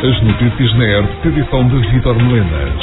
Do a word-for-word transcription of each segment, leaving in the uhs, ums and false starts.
As notícias na R T P, edição de Vítor Melenas.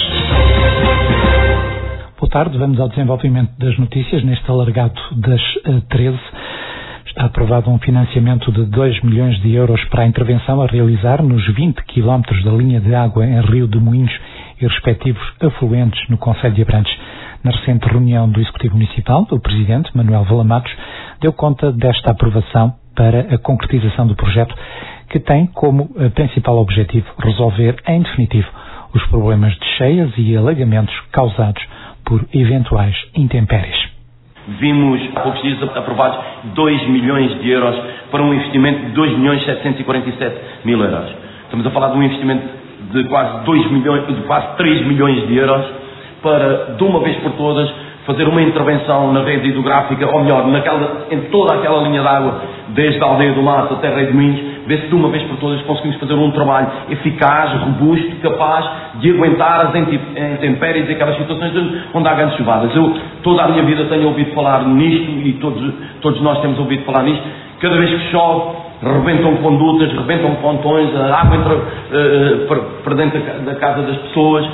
Boa tarde, vamos ao desenvolvimento das notícias neste alargado das uh, treze. Está aprovado um financiamento de dois milhões de euros para a intervenção a realizar nos vinte quilómetros da linha de água em Rio de Moinhos e respectivos afluentes no concelho de Abrantes. Na recente reunião do Executivo Municipal, o Presidente, Manuel Valamatos, deu conta desta aprovação para a concretização do projeto, que tem como principal objetivo resolver, em definitivo, os problemas de cheias e alagamentos causados por eventuais intempéries. Vimos há poucos dias aprovados dois milhões de euros para um investimento de dois milhões setecentos e quarenta e sete mil euros. Estamos a falar de um investimento de quase dois milhões, de quase três milhões de euros para, de uma vez por todas, fazer uma intervenção na rede hidrográfica, ou melhor, naquela, em toda aquela linha de água, desde a Aldeia do Mato até Rio de Moinhos, ver se de uma vez por todas conseguimos fazer um trabalho eficaz, robusto, capaz de aguentar as intempéries e aquelas situações onde há grandes chuvadas. Eu toda a minha vida tenho ouvido falar nisto e todos, todos nós temos ouvido falar nisto. Cada vez que chove, rebentam condutas, rebentam pontões, a água entra uh, para, para dentro da casa das pessoas.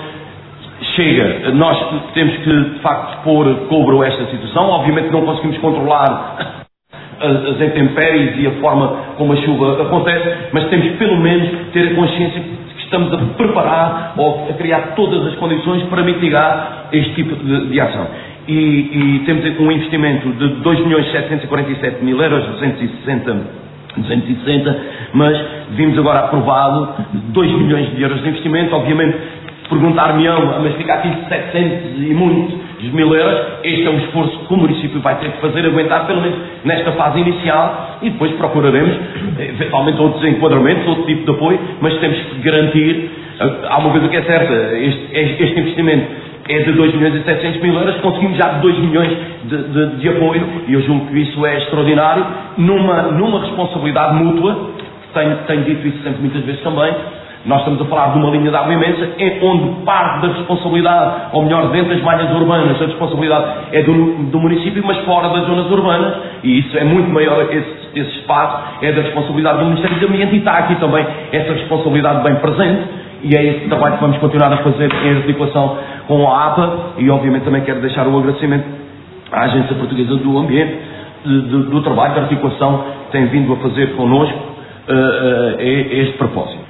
Chega, nós temos que de facto pôr cobro a esta situação. Obviamente não conseguimos controlar as intempéries e a forma como a chuva acontece, mas temos pelo menos ter a consciência de que estamos a preparar ou a criar todas as condições para mitigar este tipo de, de ação. E, e temos um investimento de dois milhões setecentos e quarenta e sete mil euros, duzentos e sessenta, mas vimos agora aprovado dois milhões de euros de investimento. Obviamente perguntar-me-ão, mas fica aqui setecentos e muitos mil euros. Este é um esforço que o município vai ter que fazer, aguentar pelo menos nesta fase inicial, e depois procuraremos eventualmente outros enquadramentos, outro tipo de apoio, mas temos que garantir. Há uma coisa que é certa, este, este investimento é de dois milhões e setecentos mil euros, conseguimos já dois milhões de, de, de apoio, e eu julgo que isso é extraordinário, numa, numa responsabilidade mútua, tenho, tenho dito isso sempre muitas vezes também. Nós estamos a falar de uma linha de água imensa, onde parte da responsabilidade, ou melhor, dentro das malhas urbanas, a responsabilidade é do, do município, mas fora das zonas urbanas, e isso é muito maior, esse, esse espaço é da responsabilidade do Ministério do Ambiente, e está aqui também essa responsabilidade bem presente, e é esse trabalho que vamos continuar a fazer em articulação com a A P A, e obviamente também quero deixar o agradecimento à Agência Portuguesa do Ambiente, de, de, do trabalho de articulação que tem vindo a fazer connosco uh, uh, este propósito.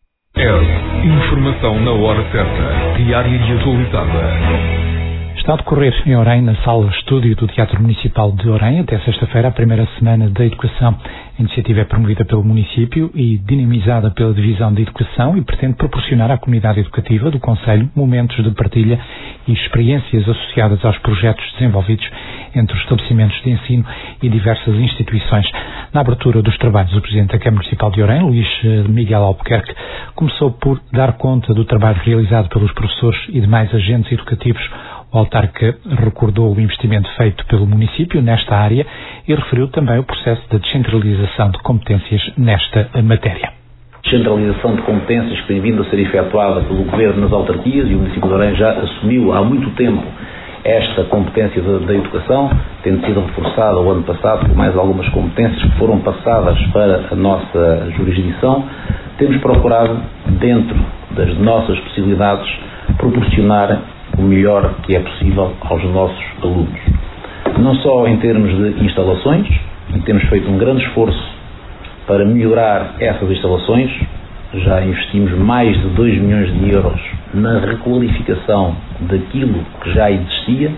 É informação na hora certa, diária e atualizada. Está a decorrer em Orem, na sala estúdio do Teatro Municipal de Orem, até sexta-feira, a primeira semana da Educação. A iniciativa é promovida pelo município e dinamizada pela Divisão de Educação e pretende proporcionar à comunidade educativa do concelho momentos de partilha e experiências associadas aos projetos desenvolvidos entre os estabelecimentos de ensino e diversas instituições. Na abertura dos trabalhos, o Presidente da Câmara Municipal de Orem, Luís Miguel Albuquerque, começou por dar conta do trabalho realizado pelos professores e demais agentes educativos. O autarca recordou o investimento feito pelo município nesta área e referiu também o processo de descentralização de competências nesta matéria. Descentralização de competências que tem vindo a ser efetuada pelo Governo nas autarquias, e o município de Orem já assumiu há muito tempo esta competência da, da educação, tendo sido reforçada o ano passado por mais algumas competências que foram passadas para a nossa jurisdição. Temos procurado, dentro das nossas possibilidades, proporcionar o melhor que é possível aos nossos alunos. Não só em termos de instalações, e temos feito um grande esforço para melhorar essas instalações. Já investimos mais de dois milhões de euros na requalificação daquilo que já existia.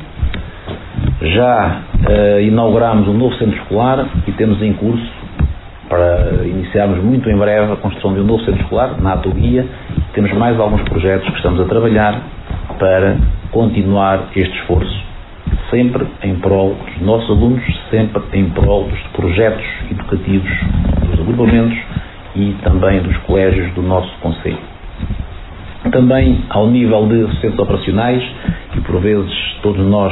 Já uh, inauguramos um novo centro escolar e temos em curso, para iniciarmos muito em breve, a construção de um novo centro escolar na Atoguia. Temos mais alguns projetos que estamos a trabalhar para continuar este esforço, sempre em prol dos nossos alunos, sempre em prol dos projetos educativos dos agrupamentos e também dos colégios do nosso concelho. Também ao nível de centros operacionais, e por vezes todos nós,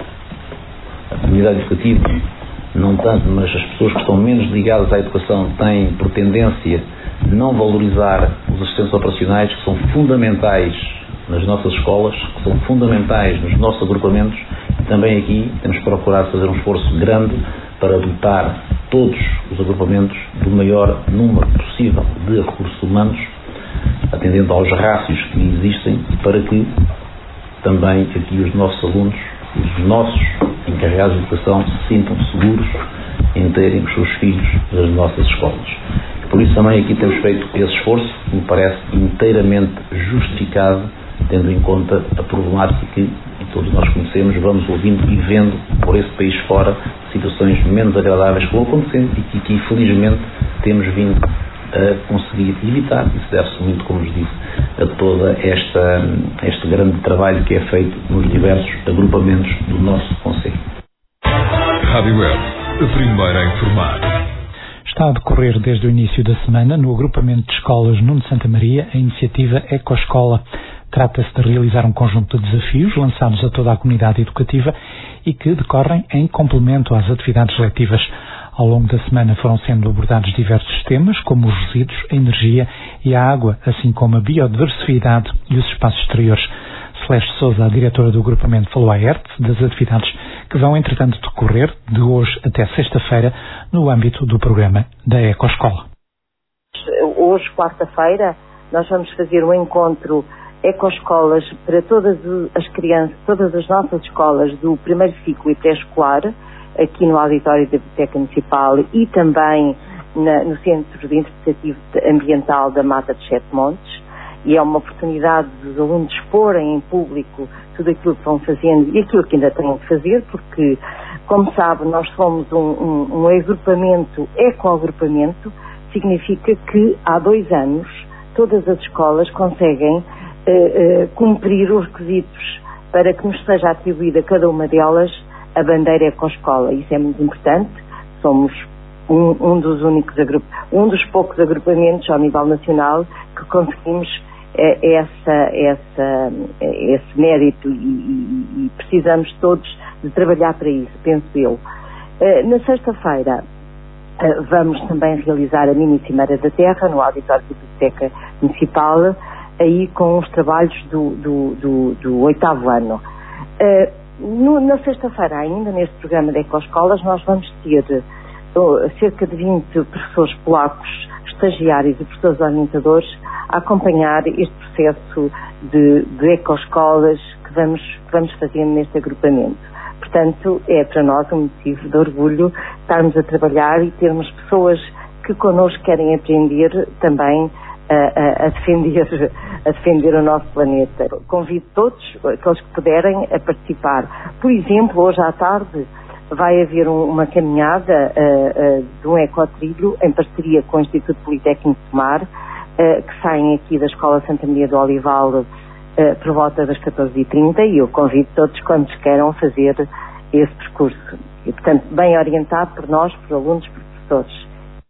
a comunidade educativa, não tanto, mas as pessoas que estão menos ligadas à educação têm por tendência não valorizar os assistentes operacionais, que são fundamentais nas nossas escolas, que são fundamentais nos nossos agrupamentos. E também aqui temos procurado fazer um esforço grande para dotar todos os agrupamentos do maior número possível de recursos humanos atendendo aos rácios que existem, para que também aqui os nossos alunos, os nossos encarregados de educação, se sintam seguros em terem os seus filhos nas nossas escolas. Por isso também aqui temos feito esse esforço, que me parece inteiramente justificado, tendo em conta a problemática que todos nós conhecemos, vamos ouvindo e vendo por esse país fora situações menos agradáveis que vão acontecendo e que, que infelizmente temos vindo a conseguir evitar. Isso deve-se muito, como vos disse, a toda esta, este grande trabalho que é feito nos diversos agrupamentos do nosso Conselho. Rádio Web, a primeira a informar. Está a decorrer desde o início da semana, no agrupamento de escolas Nuno Santa Maria, a iniciativa Ecoescola. Trata-se de realizar um conjunto de desafios lançados a toda a comunidade educativa e que decorrem em complemento às atividades letivas. Ao longo da semana foram sendo abordados diversos temas, como os resíduos, a energia e a água, assim como a biodiversidade e os espaços exteriores. Celeste Sousa, a diretora do agrupamento, falou à E R T das atividades que vão, entretanto, decorrer de hoje até sexta-feira no âmbito do programa da Ecoescola. Hoje, quarta-feira, nós vamos fazer um encontro Ecoescolas para todas as crianças, todas as nossas escolas do primeiro ciclo e pré-escolar, aqui no auditório da Biblioteca Municipal e também na, no Centro de Interpretativo Ambiental da Mata de Sete Montes. E é uma oportunidade dos alunos exporem em público tudo aquilo que vão fazendo e aquilo que ainda têm que fazer, porque, como sabe, nós somos um, um, um agrupamento, ecoagrupamento, significa que há dois anos todas as escolas conseguem uh, uh, cumprir os requisitos para que nos seja atribuída a cada uma delas a bandeira Ecoescola. Isso é muito importante. Somos um, um dos únicos agrup... um dos poucos agrupamentos ao nível nacional que conseguimos Essa, essa, esse mérito e, e, e precisamos todos de trabalhar para isso, penso eu. Na sexta-feira vamos também realizar a Mini Cimeira da Terra no auditório da Biblioteca Municipal, aí com os trabalhos do, do, do, do oitavo ano. No, na sexta-feira ainda, neste programa de Ecoescolas, nós vamos ter cerca de vinte professores polacos, estagiários e professores orientadores a acompanhar este processo de, de ecoescolas que vamos, que vamos fazendo neste agrupamento. Portanto, é para nós um motivo de orgulho estarmos a trabalhar e termos pessoas que connosco querem aprender também a, a, a, defender, a defender o nosso planeta. Convido todos, aqueles que puderem, a participar. Por exemplo, hoje à tarde vai haver um, uma caminhada uh, uh, de um ecotrilho em parceria com o Instituto Politécnico de Tomar, uh, que saem aqui da Escola Santa Maria do Olival uh, por volta das catorze e trinta, e eu convido todos quantos queiram a fazer esse percurso. E, portanto, bem orientado por nós, por alunos, por professores.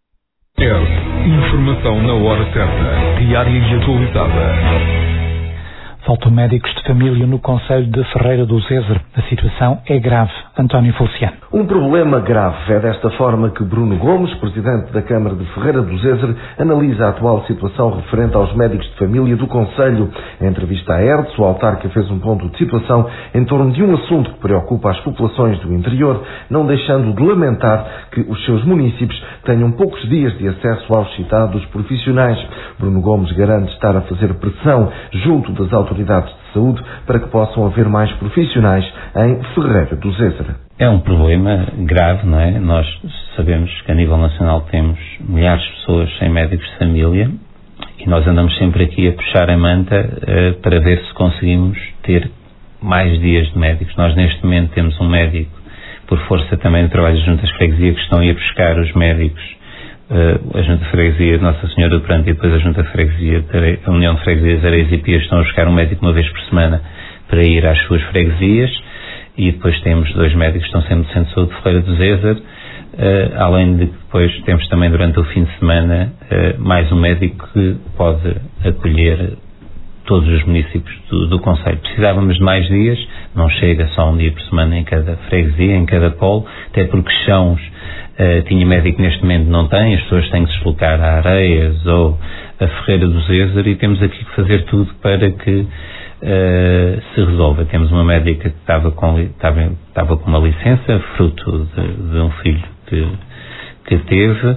É informação na hora certa, diária e atualizada. Faltam médicos de família no Concelho de Ferreira do Zezer. A situação é grave. António Feliciano. Um problema grave. É desta forma que Bruno Gomes, presidente da Câmara de Ferreira do Zezer, analisa a atual situação referente aos médicos de família do Concelho. Em entrevista à E R T, o autarca fez um ponto de situação em torno de um assunto que preocupa as populações do interior, não deixando de lamentar que os seus municípios tenham poucos dias de acesso aos citados profissionais. Bruno Gomes garante estar a fazer pressão junto das autoridades de saúde para que possam haver mais profissionais em Ferreira do Zezer. É um problema grave, não é? Nós sabemos que a nível nacional temos milhares de pessoas sem médicos de família e nós andamos sempre aqui a puxar a manta uh, para ver se conseguimos ter mais dias de médicos. Nós neste momento temos um médico, por força também do trabalho das juntas de freguesia, que estão a ir buscar os médicos, uh, a junta de freguesia de Nossa Senhora do Pranto e depois a junta de freguesia, a União de Freguesias Areias e Pias, estão a buscar um médico uma vez por semana para ir às suas freguesias. E depois temos dois médicos que estão sendo no Centro de Saúde de Ferreira do Zezer, uh, além de que depois temos também durante o fim de semana uh, mais um médico que pode acolher todos os municípios do, do concelho. Precisávamos de mais dias, não chega só um dia por semana em cada freguesia, em cada polo, até porque Chãos uh, tinha médico, neste momento não tem, as pessoas têm que se deslocar a Areias ou a Ferreira do Zezer e temos aqui que fazer tudo para que Uh, se resolve. Temos uma médica que estava com, estava, estava com uma licença, fruto de, de um filho que, que teve,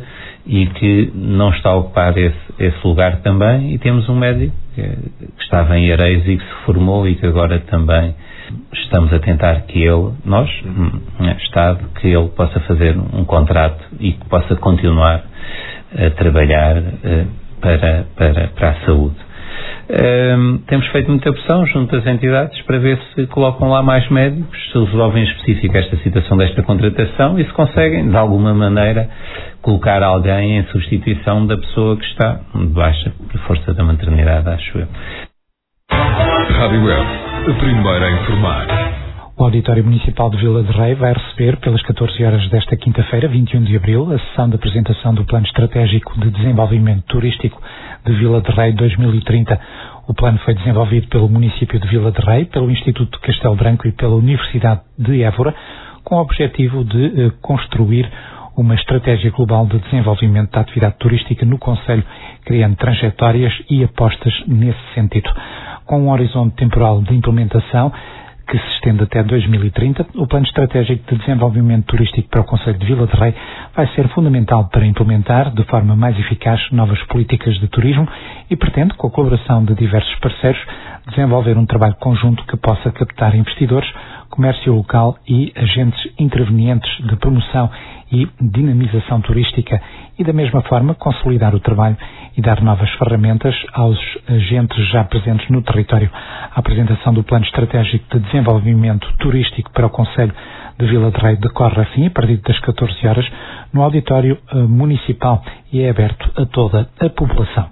e que não está a ocupar esse, esse lugar também, e temos um médico que, que estava em Areias e que se formou e que agora também estamos a tentar que ele, nós, Estado, que ele possa fazer um contrato e que possa continuar a trabalhar uh, para, para, para a saúde. Um, temos feito muita pressão junto às entidades para ver se colocam lá mais médicos, se resolvem em específico esta situação desta contratação e se conseguem, de alguma maneira, colocar alguém em substituição da pessoa que está de baixa por força da maternidade, acho eu. Rádio Web, a primeira a informar. O Auditório Municipal de Vila de Rei vai receber, pelas catorze horas desta quinta-feira, vinte e um de abril, a sessão de apresentação do Plano Estratégico de Desenvolvimento Turístico de Vila de Rei dois mil e trinta. O plano foi desenvolvido pelo município de Vila de Rei, pelo Instituto de Castelo Branco e pela Universidade de Évora, com o objetivo de eh, construir uma estratégia global de desenvolvimento da atividade turística no concelho, criando trajetórias e apostas nesse sentido. Com um horizonte temporal de implementação que se estende até dois mil e trinta, o Plano Estratégico de Desenvolvimento Turístico para o Concelho de Vila de Rei vai ser fundamental para implementar, de forma mais eficaz, novas políticas de turismo e pretende, com a colaboração de diversos parceiros, desenvolver um trabalho conjunto que possa captar investidores, comércio local e agentes intervenientes de promoção e dinamização turística e, da mesma forma, consolidar o trabalho e dar novas ferramentas aos agentes já presentes no território. A apresentação do Plano Estratégico de Desenvolvimento Turístico para o Concelho de Vila de Rei decorre assim, a partir das catorze horas, no Auditório Municipal e é aberto a toda a população.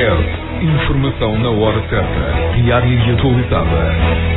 É informação na hora certa, diária e atualizada.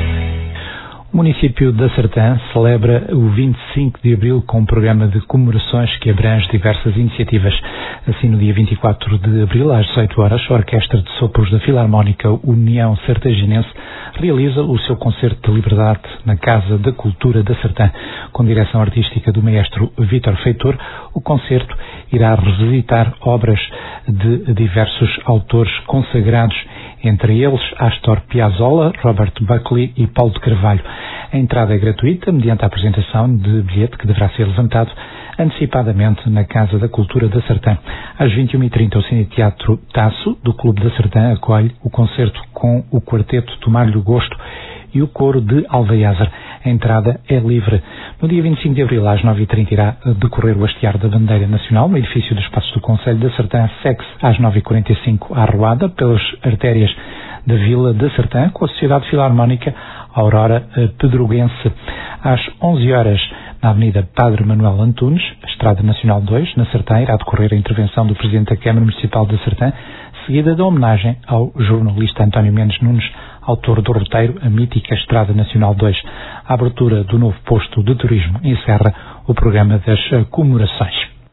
O município da Sertã celebra o vinte e cinco de abril com um programa de comemorações que abrange diversas iniciativas. Assim, no dia vinte e quatro de abril, às dezoito horas, a Orquestra de Sopros da Filarmónica União Sertaginense realiza o seu concerto de liberdade na Casa da Cultura da Sertã. Com direção artística do maestro Vítor Feitor, o concerto irá revisitar obras de diversos autores consagrados, entre eles Astor Piazzolla, Robert Buckley e Paulo de Carvalho. A entrada é gratuita, mediante a apresentação de bilhete que deverá ser levantado antecipadamente na Casa da Cultura da Sertã. Às vinte e uma e trinta, o Cineteatro Taço, do Clube da Sertã, acolhe o concerto com o quarteto Tomar-lhe o Gosto e o coro de Alveiazer. A entrada é livre. No dia vinte e cinco de abril, às nove e trinta, irá decorrer o hastear da Bandeira Nacional no edifício dos Passos do Concelho da Sertã. Segue-se às nove e quarenta e cinco a arruada pelas artérias da Vila da Sertã com a Sociedade Filarmónica Aurora Pedroguense. Às onze horas, na Avenida Padre Manuel Antunes, Estrada Nacional dois, na Sertã, irá decorrer a intervenção do Presidente da Câmara Municipal da Sertã, seguida da homenagem ao jornalista António Mendes Nunes, autor do roteiro A Mítica Estrada Nacional dois. A abertura do novo posto de turismo encerra o programa das comemorações.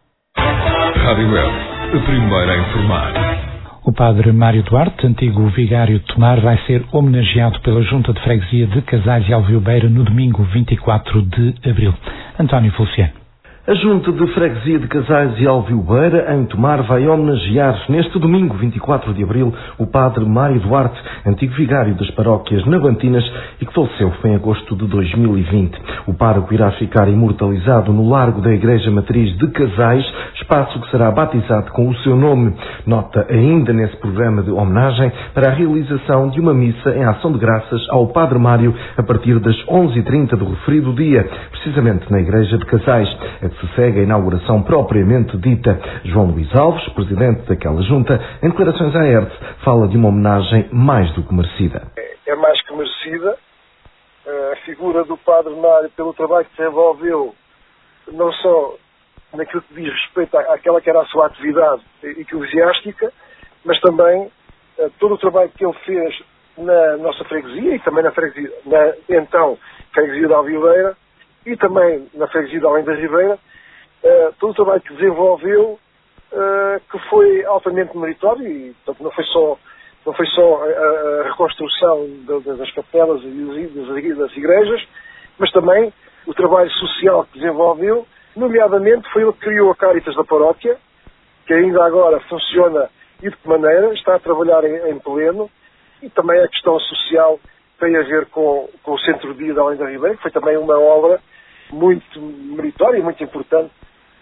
Rádio Web, a primeira a informar. O padre Mário Duarte, antigo vigário de Tomar, vai ser homenageado pela Junta de Freguesia de Casais e Alviobeira no domingo vinte e quatro de abril. António Feliciano. A Junta de Freguesia de Casais e Alviobeira, em Tomar, vai homenagear neste domingo, vinte e quatro de abril, o padre Mário Duarte, antigo vigário das paróquias nabantinas e que faleceu em agosto de dois mil e vinte. O pároco irá ficar imortalizado no largo da Igreja Matriz de Casais, espaço que será batizado com o seu nome. Nota ainda nesse programa de homenagem para a realização de uma missa em ação de graças ao padre Mário a partir das onze e trinta do referido dia, precisamente na Igreja de Casais. Se segue a inauguração propriamente dita. João Luís Alves, presidente daquela junta, em declarações à E R T, fala de uma homenagem mais do que merecida. É, é mais que merecida. A figura do padre Mário, pelo trabalho que desenvolveu, não só naquilo que diz respeito àquela que era a sua atividade eclesiástica, mas também todo o trabalho que ele fez na nossa freguesia e também na freguesia, na então freguesia de Alviobeira, e também na freguesia de Além da Ribeira, uh, todo o trabalho que desenvolveu, uh, que foi altamente meritório, e portanto, não foi só, não foi só a, a reconstrução de, das capelas e das igrejas, mas também o trabalho social que desenvolveu, nomeadamente foi ele que criou a Caritas da Paróquia, que ainda agora funciona e de que maneira, está a trabalhar em, em pleno, e também a questão social tem a ver com, com o Centro-Dia de Além da Ribeira, que foi também uma obra muito meritória e muito importante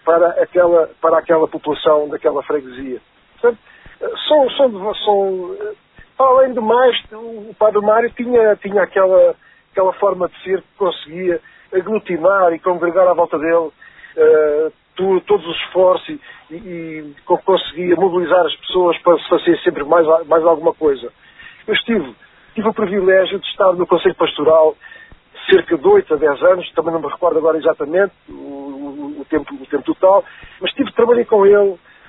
para aquela, para aquela população daquela freguesia. Portanto, são, são, são, além do mais, o Padre Mário tinha, tinha aquela, aquela forma de ser que conseguia aglutinar e congregar à volta dele uh, tu, todos os esforços e, e, e conseguia mobilizar as pessoas para se fazer sempre mais, mais alguma coisa. Eu estive, tive o privilégio de estar no Conselho Pastoral cerca de oito a dez anos, também não me recordo agora exatamente o, o, o, tempo, o tempo total, mas tive, trabalhei com ele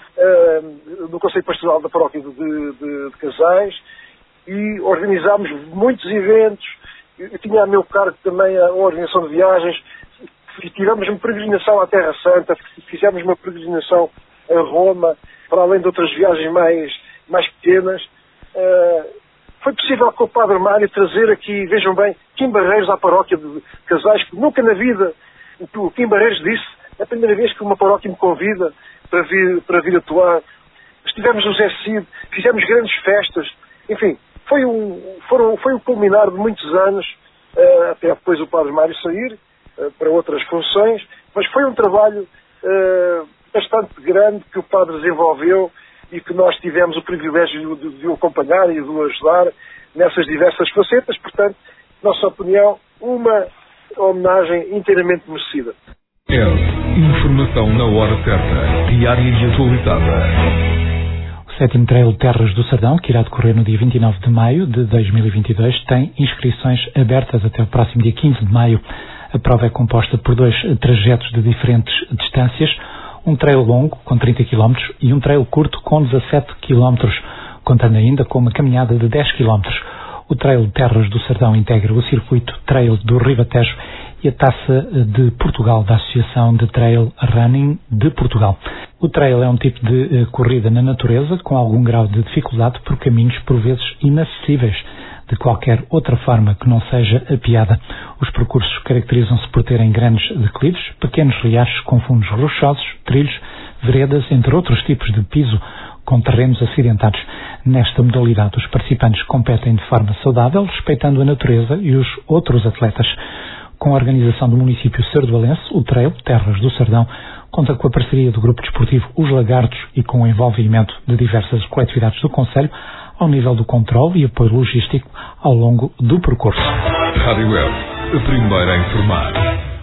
uh, no Conselho Pastoral da Paróquia de, de, de Casais e organizámos muitos eventos. Eu tinha a meu cargo também a organização de viagens, tivemos uma peregrinação à Terra Santa, fizemos uma peregrinação a Roma, para além de outras viagens mais, mais pequenas. Uh, foi possível com o Padre Mário trazer aqui, vejam bem, Kim Barreiros à paróquia de Casais, que nunca na vida, o Kim Barreiros disse, é a primeira vez que uma paróquia me convida para vir, para vir atuar. Estivemos no Zé Cid, fizemos grandes festas, enfim, foi um, foram, foi um culminar de muitos anos, uh, até depois o Padre Mário sair, uh, para outras funções, mas foi um trabalho uh, bastante grande que o Padre desenvolveu e que nós tivemos o privilégio de, de o acompanhar e de o ajudar nessas diversas facetas. Portanto, nossa opinião, uma homenagem inteiramente merecida. É informação na hora certa, diária e atualizada. O sétimo Trail Terras do Sardão, que irá decorrer no dia vinte e nove de maio de dois mil e vinte e dois, tem inscrições abertas até o próximo dia quinze de maio. A prova é composta por dois trajetos de diferentes distâncias, um trail longo, com trinta quilómetros, e um trail curto, com dezassete quilómetros, contando ainda com uma caminhada de dez quilómetros. O Trail Terras do Sardão integra o circuito Trail do Ribatejo e a Taça de Portugal da Associação de Trail Running de Portugal. O trail é um tipo de uh, corrida na natureza, com algum grau de dificuldade por caminhos por vezes inacessíveis, de qualquer outra forma que não seja a piada. Os percursos caracterizam-se por terem grandes declives, pequenos riachos com fundos rochosos, trilhos, veredas, entre outros tipos de piso com terrenos acidentados. Nesta modalidade, os participantes competem de forma saudável, respeitando a natureza e os outros atletas. Com a organização do município sardoalense, o Trail Terras do Sardão conta com a parceria do grupo desportivo Os Lagartos e com o envolvimento de diversas coletividades do concelho ao nível do controle e apoio logístico ao longo do percurso. Rádio Web, a primeira a informar.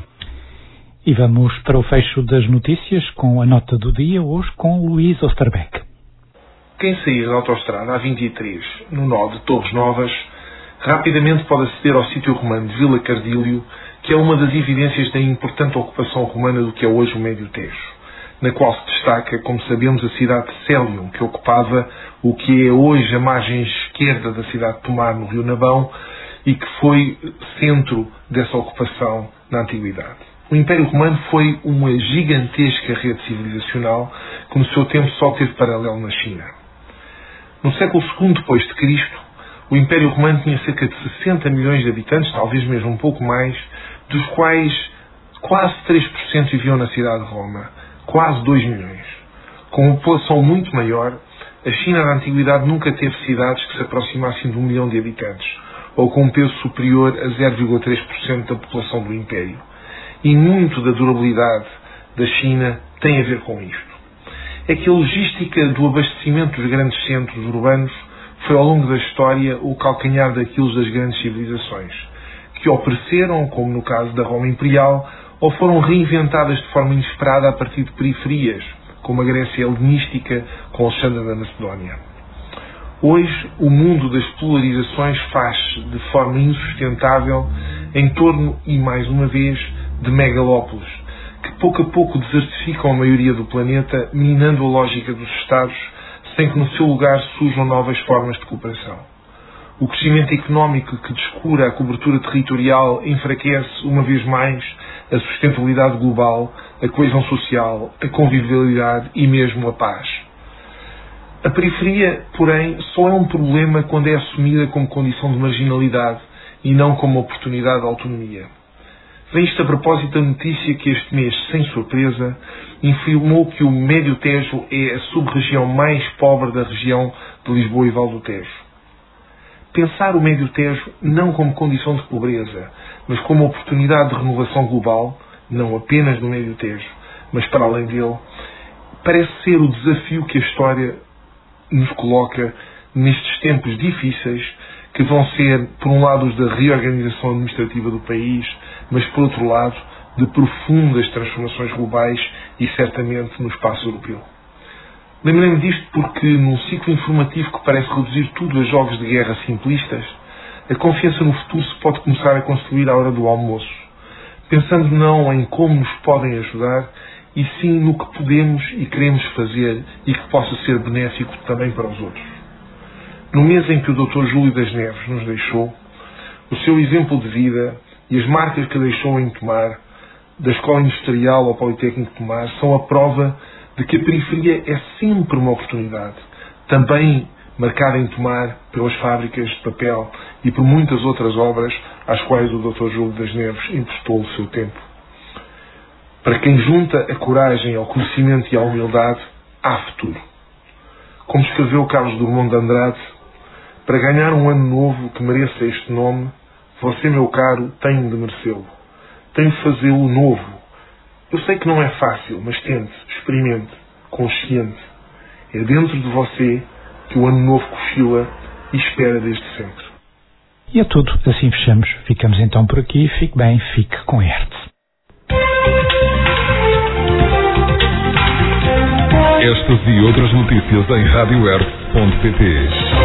E vamos para o fecho das notícias com a nota do dia, hoje com Luís Osterbeck. Quem sair da autoestrada A vinte e três, no nó de Torres Novas, rapidamente pode aceder ao sítio romano de Vila Cardílio, que é uma das evidências da importante ocupação romana do que é hoje o Médio Tejo, na qual se destaca, como sabemos, a cidade de Célium, que ocupava o que é hoje a margem esquerda da cidade de Tomar, no Rio Nabão, e que foi centro dessa ocupação na Antiguidade. O Império Romano foi uma gigantesca rede civilizacional que no seu tempo só teve paralelo na China. No século segundo depois de Cristo, o Império Romano tinha cerca de sessenta milhões de habitantes, talvez mesmo um pouco mais, dos quais quase três por cento viviam na cidade de Roma, quase dois milhões. Com uma população muito maior, a China da Antiguidade nunca teve cidades que se aproximassem de um milhão de habitantes, ou com um peso superior a zero vírgula três por cento da população do Império. E muito da durabilidade da China tem a ver com isto. É que a logística do abastecimento dos grandes centros urbanos foi ao longo da história o calcanhar daquilo das grandes civilizações, que ofereceram, como no caso da Roma Imperial, ou foram reinventadas de forma inesperada a partir de periferias, como a Grécia helenística com Alexandre da Macedónia. Hoje, o mundo das polarizações faz-se de forma insustentável em torno, e mais uma vez, de megalópolis, que pouco a pouco desertificam a maioria do planeta, minando a lógica dos Estados, sem que no seu lugar surjam novas formas de cooperação. O crescimento económico que descura a cobertura territorial enfraquece, uma vez mais, a sustentabilidade global, a coesão social, a convivialidade e mesmo a paz. A periferia, porém, só é um problema quando é assumida como condição de marginalidade e não como oportunidade de autonomia. Vem isto a propósito da notícia que este mês, sem surpresa, informou que o Médio Tejo é a sub-região mais pobre da região de Lisboa e Val do Tejo. Pensar o Médio Tejo não como condição de pobreza, mas como oportunidade de renovação global, não apenas do Médio Tejo, mas para além dele, parece ser o desafio que a história nos coloca nestes tempos difíceis, que vão ser, por um lado, os da reorganização administrativa do país, mas, por outro lado, de profundas transformações globais e, certamente, no espaço europeu. Lembrei-me disto porque, num ciclo informativo que parece reduzir tudo a jogos de guerra simplistas, a confiança no futuro se pode começar a construir à hora do almoço, pensando não em como nos podem ajudar, e sim no que podemos e queremos fazer e que possa ser benéfico também para os outros. No mês em que o doutor Júlio das Neves nos deixou, o seu exemplo de vida e as marcas que deixou em Tomar, da Escola Industrial ao Politécnico de Tomar, são a prova de que a periferia é sempre uma oportunidade, também marcada em Tomar pelas fábricas de papel e por muitas outras obras às quais o doutor Júlio das Neves emprestou o seu tempo. Para quem junta a coragem ao conhecimento e à humildade, há futuro. Como escreveu Carlos Drummond de Andrade, para ganhar um ano novo que mereça este nome, você, meu caro, tem de merecê-lo. Tem de fazê-lo novo. Eu sei que não é fácil, mas tente, experimente, consciente. É dentro de você que o ano novo cochila e espera desde sempre. E é tudo. Assim fechamos. Ficamos então por aqui. Fique bem, fique com Hertz. Estas e outras notícias em rádio hertz ponto pt.